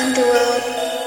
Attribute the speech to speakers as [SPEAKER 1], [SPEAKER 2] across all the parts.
[SPEAKER 1] Underworld.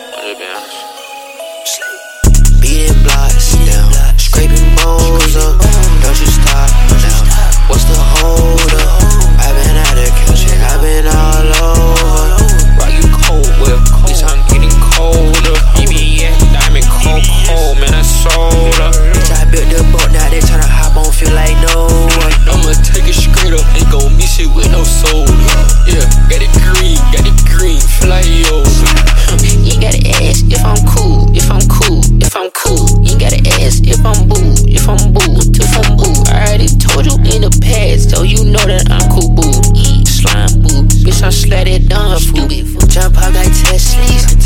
[SPEAKER 2] Beating blocks down, scraping bones up. Don't you stop now. What's the hold up? I've been at the country, I've been all over.
[SPEAKER 3] Rock you cold with, bitch, I'm getting colder. BBS, diamond cold, man, I sold up.
[SPEAKER 2] Bitch, I built the boat, now they tryna hop on, feel like no one.
[SPEAKER 3] I'ma take it straight up, ain't gon' miss it with no soda. Yeah, got it green, feel like Yoda.
[SPEAKER 4] You ain't gotta ask if I'm cool, if I'm cool. You ain't gotta ask if I'm boo, if I'm boo. I already told you in the past, so you know that I'm cool, boo. Slime boo, bitch, I'm slatted down, fool.
[SPEAKER 2] Jump out like Teslas.